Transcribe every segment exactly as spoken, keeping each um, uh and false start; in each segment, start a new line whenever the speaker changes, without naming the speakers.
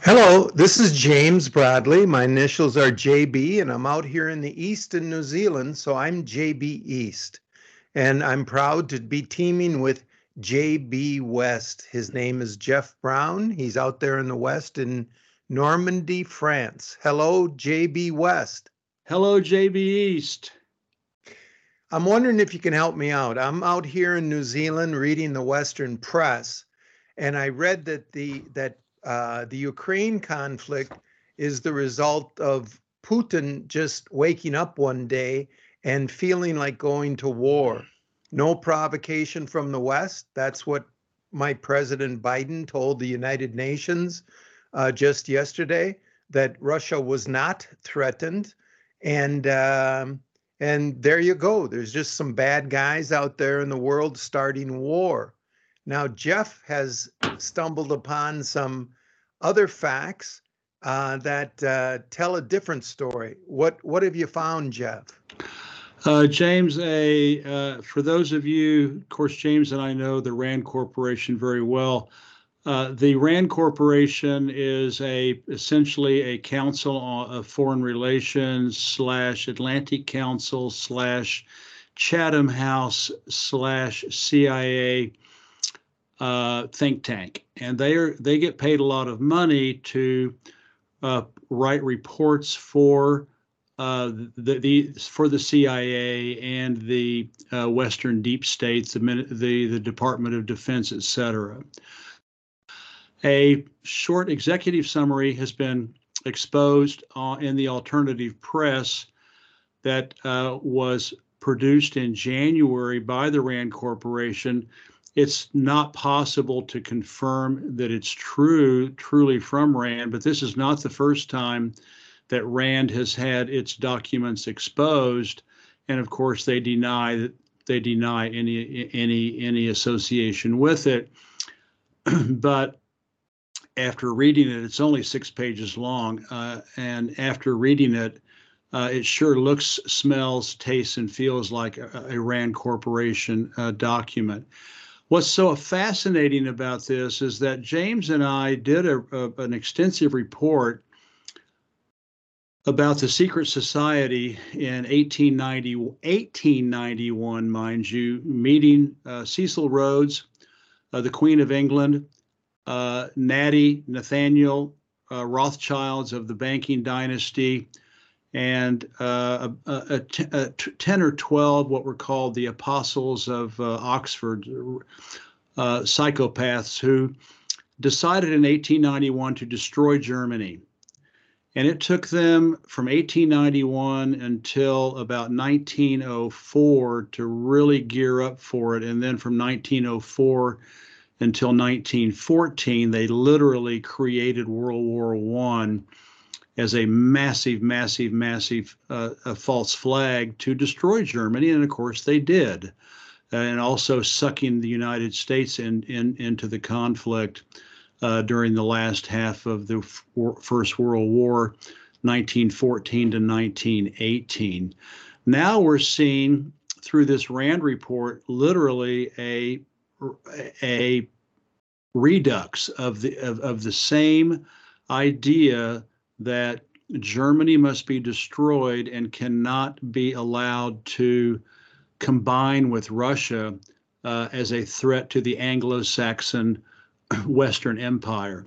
Hello, this is James Bradley. My initials are J B, and I'm out here in the East in New Zealand, so I'm J B East. And I'm proud to be teaming with J B West. His name is Jeff Brown. He's out there in the West in Normandy, France. Hello, J B West.
Hello, J B East.
I'm wondering if you can help me out. I'm out here in New Zealand reading the Western press, and I read that the that uh, the Ukraine conflict is the result of Putin just waking up one day and feeling like going to war. No provocation from the West. That's what my President Biden told the United Nations uh, just yesterday, that Russia was not threatened. And um, and there you go. There's just some bad guys out there in the world starting war. Now, Jeff has stumbled upon some other facts uh, that uh, tell a different story. What what have you found, Jeff?
Uh, James, a uh, for those of you, of course, James and I know the RAND Corporation very well. Uh, the RAND Corporation is a essentially a council of foreign relations slash Atlantic Council slash Chatham House slash C I A uh, think tank, and they are they get paid a lot of money to uh, write reports for uh, the the for the C I A and the uh, Western deep states, the the the Department of Defense, et cetera. A short executive summary has been exposed uh, in the alternative press that uh, was produced in January by the RAND Corporation. It's not possible to confirm that it's true, truly from RAND, but this is not the first time that RAND has had its documents exposed. And of course, they deny that they deny any any any association with it. But after reading it, it's only six pages long, uh, and after reading it, uh, it sure looks, smells, tastes, and feels like a, a RAND Corporation uh, document. What's so fascinating about this is that James and I did a, a, an extensive report about the secret society in eighteen ninety, eighteen ninety-one, mind you, meeting uh, Cecil Rhodes, uh, the Queen of England, uh, Natty, Nathaniel uh, Rothschilds of the banking dynasty, and uh, a, a, a ten or twelve what were called the apostles of uh, Oxford, uh, psychopaths who decided in eighteen ninety-one to destroy Germany. And it took them from eighteen ninety-one until about nineteen oh four to really gear up for it. And then from nineteen oh four until nineteen fourteen, they literally created World War One as a massive, massive, massive uh, a false flag to destroy Germany. And of course they did. Uh, and also sucking the United States in, in, into the conflict uh, during the last half of the f- First World War, nineteen fourteen to nineteen eighteen. Now we're seeing through this RAND report literally a, a redux of the, of, of the same idea that Germany must be destroyed and cannot be allowed to combine with Russia uh, as a threat to the Anglo-Saxon Western Empire.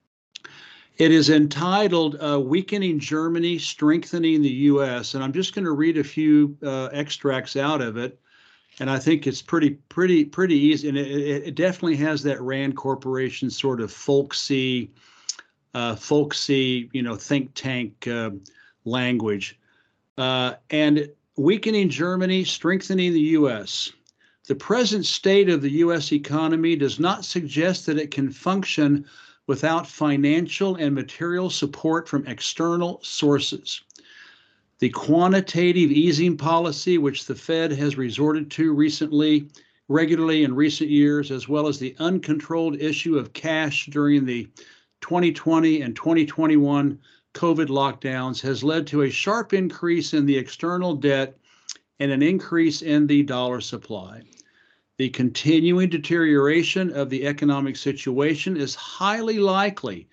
It is entitled uh, Weakening Germany, Strengthening the U S, and I'm just going to read a few uh, extracts out of it. And I think it's pretty, pretty, pretty easy. And it, it definitely has that RAND Corporation sort of folksy, uh, folksy, you know, think tank uh, language. Uh, and weakening Germany, strengthening the U S. The present state of the U S economy does not suggest that it can function without financial and material support from external sources. The quantitative easing policy, which the Fed has resorted to recently, regularly in recent years, as well as the uncontrolled issue of cash during the twenty twenty and twenty twenty-one COVID lockdowns, has led to a sharp increase in the external debt and an increase in the dollar supply. The continuing deterioration of the economic situation is highly likely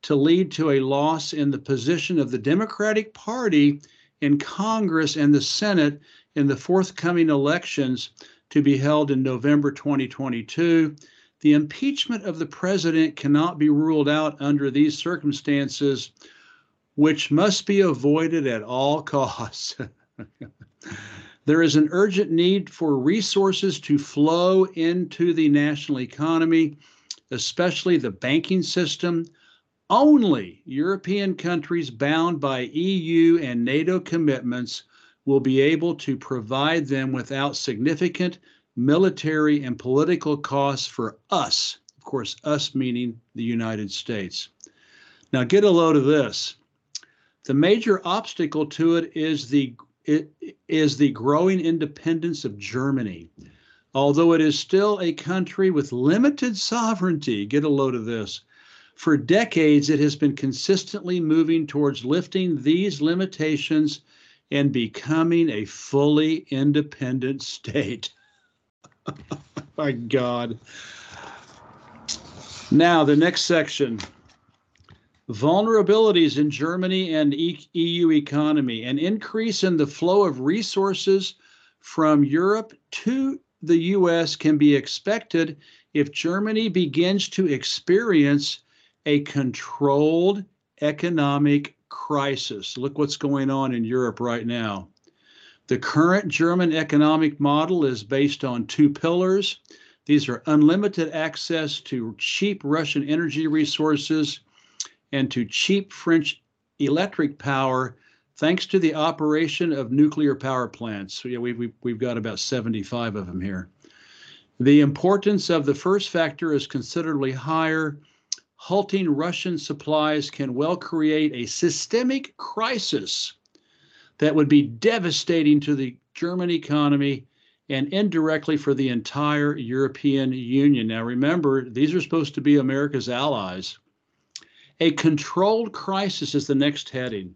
to lead to a loss in the position of the Democratic Party in Congress and the Senate in the forthcoming elections to be held in November twenty twenty-two. The impeachment of the president cannot be ruled out under these circumstances, which must be avoided at all costs. There is an urgent need for resources to flow into the national economy, especially the banking system. Only European countries bound by E U and NATO commitments will be able to provide them without significant military and political costs for us. Of course, us meaning the United States. Now get a load of this. The major obstacle to it is the it is the growing independence of Germany. Although it is still a country with limited sovereignty, get a load of this. For decades, it has been consistently moving towards lifting these limitations and becoming a fully independent state. My God. Now, the next section. Vulnerabilities in Germany and E U economy. An increase in the flow of resources from Europe to the U S can be expected if Germany begins to experience a controlled economic crisis. Look what's going on in Europe right now. The current German economic model is based on two pillars. These are unlimited access to cheap Russian energy resources and to cheap French electric power, thanks to the operation of nuclear power plants. So yeah, we've, we've got about seventy-five of them here. The importance of the first factor is considerably higher. Halting Russian supplies can well create a systemic crisis that would be devastating to the German economy and indirectly for the entire European Union. Now remember, these are supposed to be America's allies. A controlled crisis is the next heading.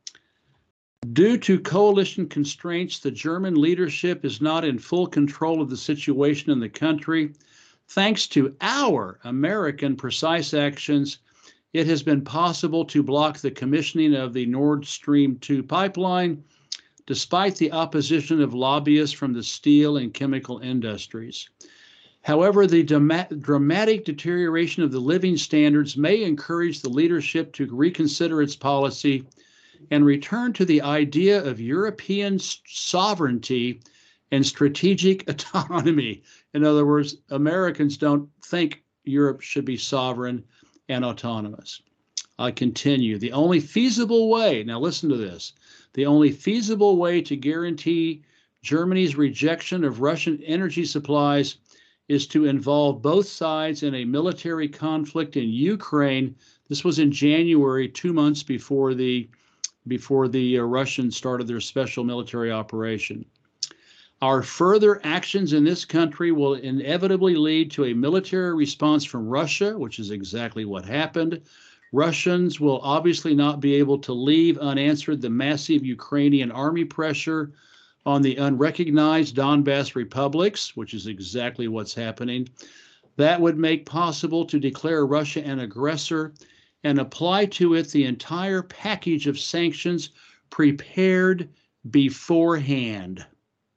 Due to coalition constraints, the German leadership is not in full control of the situation in the country. Thanks to our American precise actions, it has been possible to block the commissioning of the Nord Stream two pipeline, despite the opposition of lobbyists from the steel and chemical industries. However, the dramatic deterioration of the living standards may encourage the leadership to reconsider its policy and return to the idea of European sovereignty and strategic autonomy. In other words, Americans don't think Europe should be sovereign and autonomous. I continue. The only feasible way, now listen to this, the only feasible way to guarantee Germany's rejection of Russian energy supplies is to involve both sides in a military conflict in Ukraine. This was in January, two months before the before the uh, Russians started their special military operation. Our further actions in this country will inevitably lead to a military response from Russia, which is exactly what happened. Russians will obviously not be able to leave unanswered the massive Ukrainian army pressure on the unrecognized Donbas republics, which is exactly what's happening. That would make possible to declare Russia an aggressor and apply to it the entire package of sanctions prepared beforehand.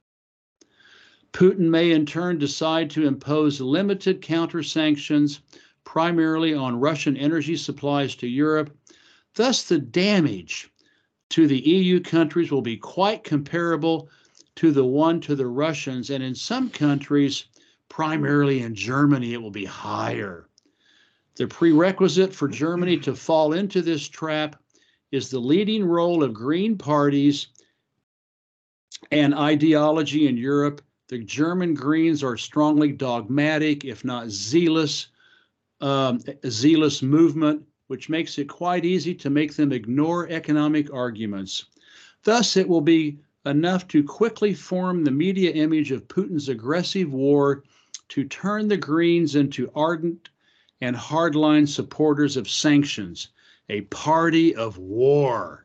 Putin may in turn decide to impose limited counter-sanctions, primarily on Russian energy supplies to Europe. Thus, the damage to the E U countries will be quite comparable to the one to the Russians, and in some countries, primarily in Germany, it will be higher. The prerequisite for Germany to fall into this trap is the leading role of green parties and ideology in Europe. The German Greens are strongly dogmatic, if not zealous, um, zealous movement, which makes it quite easy to make them ignore economic arguments. Thus, it will be enough to quickly form the media image of Putin's aggressive war to turn the Greens into ardent and hardline supporters of sanctions, a party of war.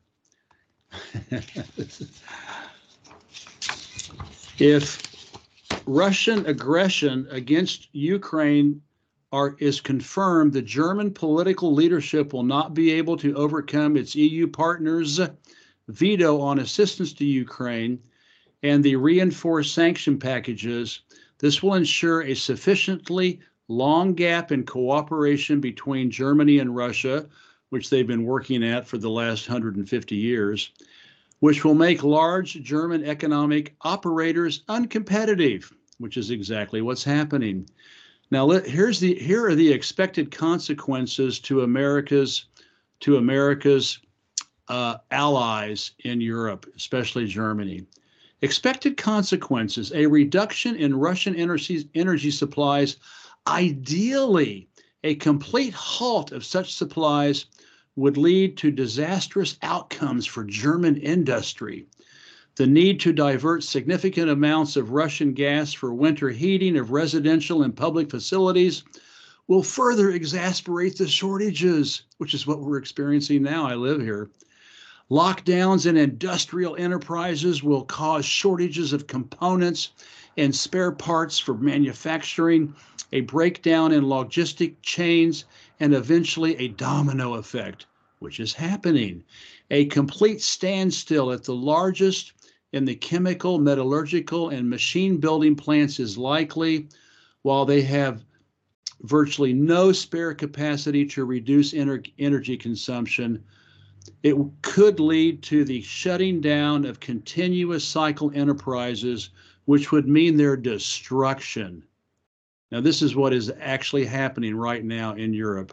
If Russian aggression against Ukraine are, is confirmed, the German political leadership will not be able to overcome its E U partners' veto on assistance to Ukraine and the reinforced sanction packages, this will ensure a sufficiently long gap in cooperation between Germany and Russia, which they've been working at for the last one hundred fifty years, which will make large German economic operators uncompetitive, which is exactly what's happening. Now, let, here's the here are the expected consequences to America's to America's uh, allies in Europe, especially Germany. Expected consequences: a reduction in Russian energy, energy supplies, ideally a complete halt of such supplies would lead to disastrous outcomes for German industry. The need to divert significant amounts of Russian gas for winter heating of residential and public facilities will further exacerbate the shortages, which is what we're experiencing now. I live here. Lockdowns in industrial enterprises will cause shortages of components and spare parts for manufacturing, a breakdown in logistic chains, and eventually a domino effect, which is happening. A complete standstill at the largest in the chemical, metallurgical, and machine building plants is likely, while they have virtually no spare capacity to reduce ener- energy consumption. It could lead to the shutting down of continuous cycle enterprises, which would mean their destruction. Now, this is what is actually happening right now in Europe.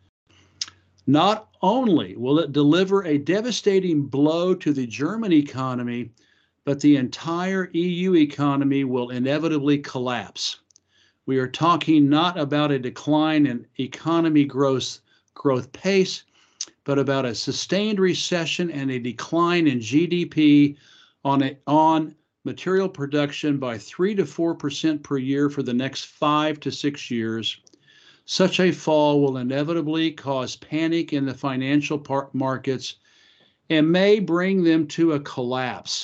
Not only will it deliver a devastating blow to the German economy, but the entire E U economy will inevitably collapse. We are talking not about a decline in economy growth, growth pace, but about a sustained recession and a decline in G D P on, a, on material production by three to four percent per year for the next five to six years. Such a fall will inevitably cause panic in the financial par- markets and may bring them to a collapse.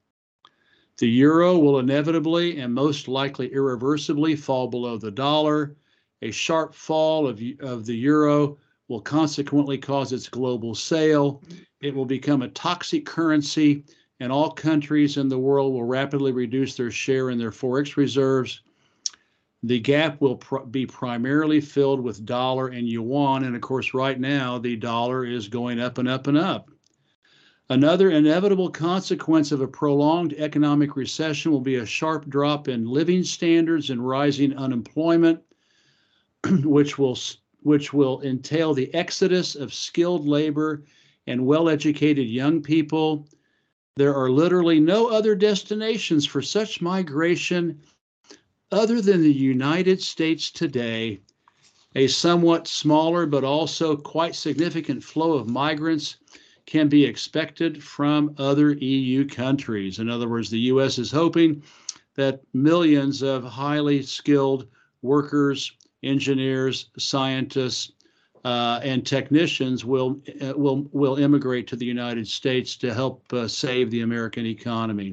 The euro will inevitably and most likely irreversibly fall below the dollar. A sharp fall of, of the euro will consequently cause its global sale. It will become a toxic currency, and all countries in the world will rapidly reduce their share in their forex reserves. The gap will pr- be primarily filled with dollar and yuan, and of course, right now, the dollar is going up and up and up. Another inevitable consequence of a prolonged economic recession will be a sharp drop in living standards and rising unemployment, which will which will entail the exodus of skilled labor and well-educated young people. There are literally no other destinations for such migration other than the United States today. A somewhat smaller but also quite significant flow of migrants can be expected from other E U countries. In other words, the U S is hoping that millions of highly skilled workers, engineers, scientists, uh, and technicians will uh, will will immigrate to the United States to help uh, save the American economy.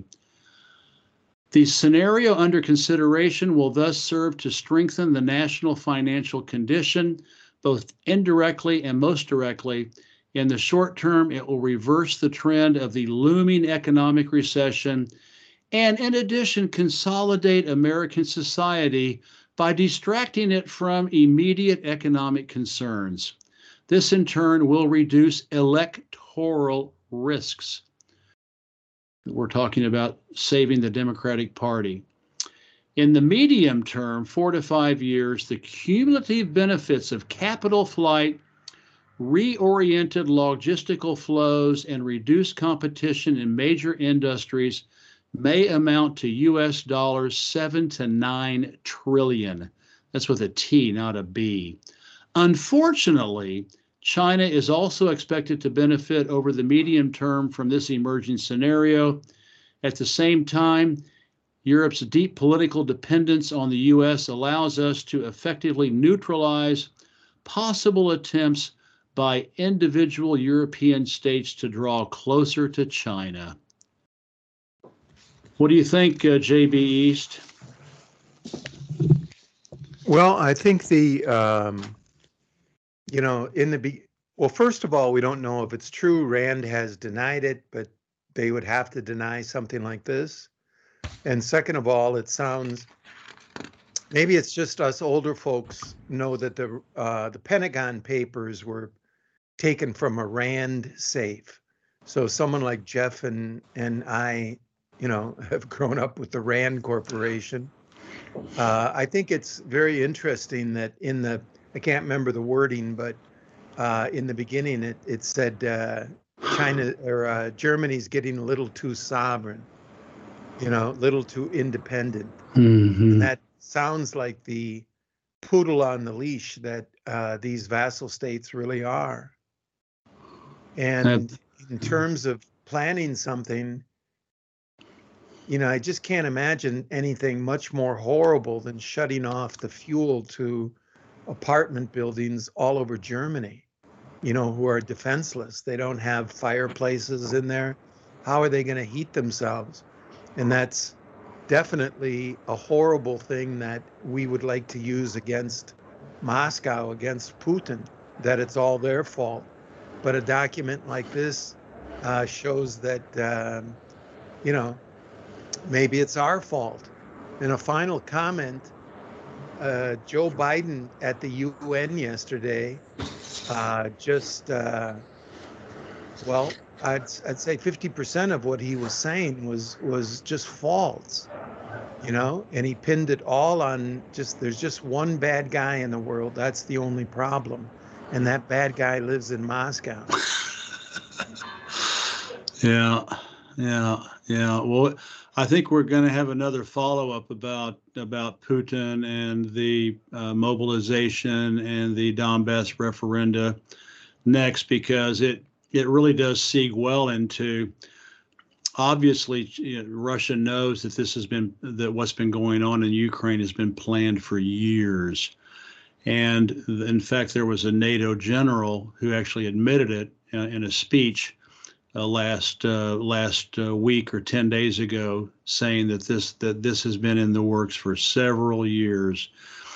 The scenario under consideration will thus serve to strengthen the national financial condition, both indirectly and most directly. In the short term, it will reverse the trend of the looming economic recession and, in addition, consolidate American society by distracting it from immediate economic concerns. This, in turn, will reduce electoral risks. We're talking about saving the Democratic Party. In the medium term, four to five years, the cumulative benefits of capital flight, reoriented logistical flows, and reduced competition in major industries may amount to U S dollars seven to nine trillion. That's with a T, not a B. Unfortunately, China is also expected to benefit over the medium term from this emerging scenario. At the same time, Europe's deep political dependence on the U S allows us to effectively neutralize possible attempts by individual European states to draw closer to China. What do you think, uh, J B East?
Well, I think the, um, you know, in the be well, first of all, we don't know if it's true. Rand has denied it, but they would have to deny something like this. And second of all, it sounds maybe it's just us older folks know that the uh, the Pentagon Papers were taken from a Rand safe. So someone like Jeff and and I, you know, have grown up with the Rand Corporation. Uh, I think it's very interesting that in the I can't remember the wording, but uh, in the beginning it it said uh, China or uh, Germany's getting a little too sovereign, you know, a little too independent, and
Mm-hmm.
that sounds like the poodle on the leash that uh, these vassal states really are.
That,
And in terms of planning something, you know, I just can't imagine anything much more horrible than shutting off the fuel to apartment buildings all over Germany, you know, who are defenseless. They don't have fireplaces in there. How are they going to heat themselves? And that's definitely a horrible thing that we would like to use against Moscow, against Putin, that it's all their fault. But a document like this uh, shows that, um, you know, maybe it's our fault. And a final comment, uh, Joe Biden at the U N yesterday uh, just, uh, well, I'd, I'd say fifty percent of what he was saying was was just false, you know, and he pinned it all on just there's just one bad guy in the world. That's the only problem. And that bad guy lives in Moscow.
yeah, yeah, yeah. Well, I think we're going to have another follow up about about Putin and the uh, mobilization and the Donbass referenda next, because it it really does seeg well into, obviously, you know, Russia knows that this has been that what's been going on in Ukraine has been planned for years. And in fact, there was a NATO general who actually admitted it uh, in a speech uh, last uh, last uh, week or ten days ago, saying that this that this has been in the works for several years.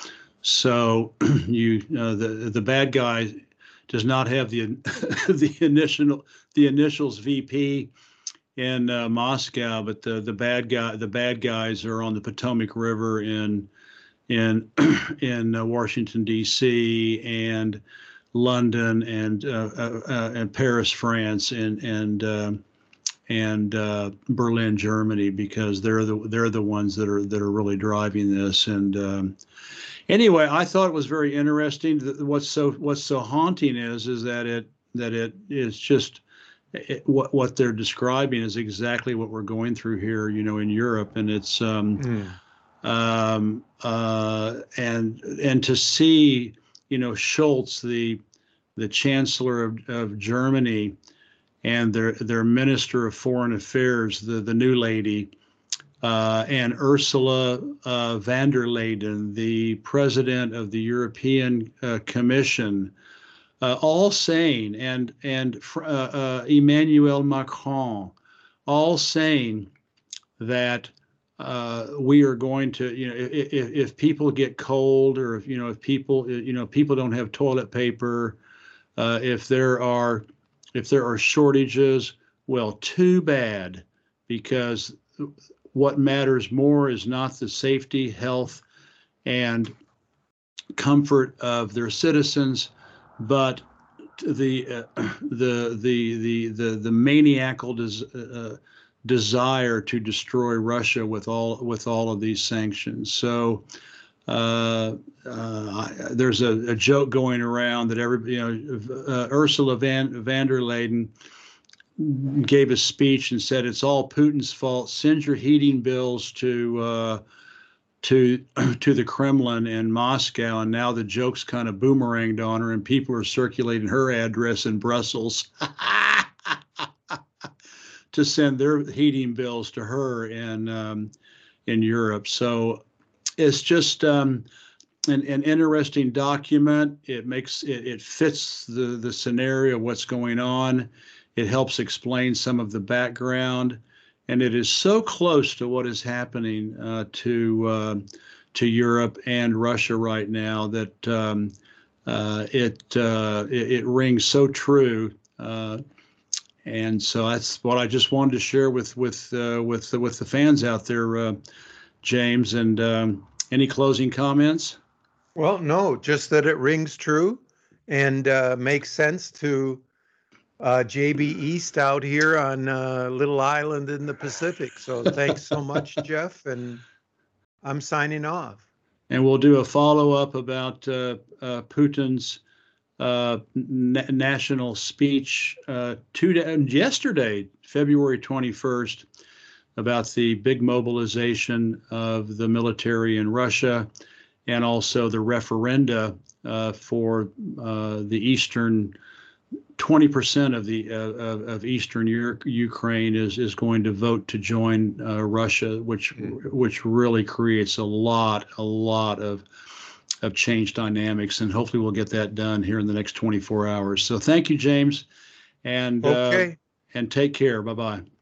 So you uh, the the bad guy does not have the the initial the initials V P in uh, Moscow, but the the bad guy the bad guys are on the Potomac River in in in uh, Washington D C and London and uh, uh, uh, and Paris, France, and and uh, and uh, Berlin, Germany, because they're the they're the ones that are that are really driving this. And um, anyway, I thought it was very interesting. What's so what's so haunting is is that it that it is just it, what what they're describing is exactly what we're going through here, you know, in Europe, and it's um,
Mm.
um, uh, and and to see, you know, Scholz, the the Chancellor of, of Germany, and their their Minister of Foreign Affairs, the the new lady, uh, and Ursula uh, von der Leyen, the President of the European uh, Commission, uh, all saying, and and uh, uh, Emmanuel Macron, all saying that uh, we are going to, you know, if, if people get cold, or if, you know, if people, you know, people don't have toilet paper, uh, if there are, if there are shortages, well, too bad, because what matters more is not the safety, health, and comfort of their citizens, but the uh, the the the the the maniacal des, uh, desire to destroy Russia with all with all of these sanctions. So uh, uh, there's a, a joke going around that every, you know, uh, Ursula van, von der Leyen gave a speech and said it's all Putin's fault. Send your heating bills to uh, to to the Kremlin in Moscow, and now the joke's kind of boomeranged on her, and people are circulating her address in Brussels to send their heating bills to her in um, in Europe. So it's just um, an, an interesting document. It makes it, it fits the the scenario of what's going on. It helps explain some of the background, and it is so close to what is happening uh, to uh, to Europe and Russia right now that um, uh, it, uh, it it rings so true. Uh, and so that's what I just wanted to share with with uh, with the, with the fans out there, uh, James. And um, any closing comments?
Well, no, just that it rings true and uh, makes sense to uh, J B East out here on uh, Little Island in the Pacific. So thanks so much, Jeff, and I'm signing off.
And we'll do a follow-up about uh, uh, Putin's uh, na- national speech uh, two yesterday, February twenty-first, about the big mobilization of the military in Russia, and also the referenda uh, for uh, the eastern twenty percent of the uh, of, of eastern U- Ukraine is is going to vote to join uh, Russia, which mm. which really creates a lot a lot of of change dynamics, and hopefully we'll get that done here in the next twenty-four hours. So thank you, James, and
okay,
uh, and take care. Bye bye.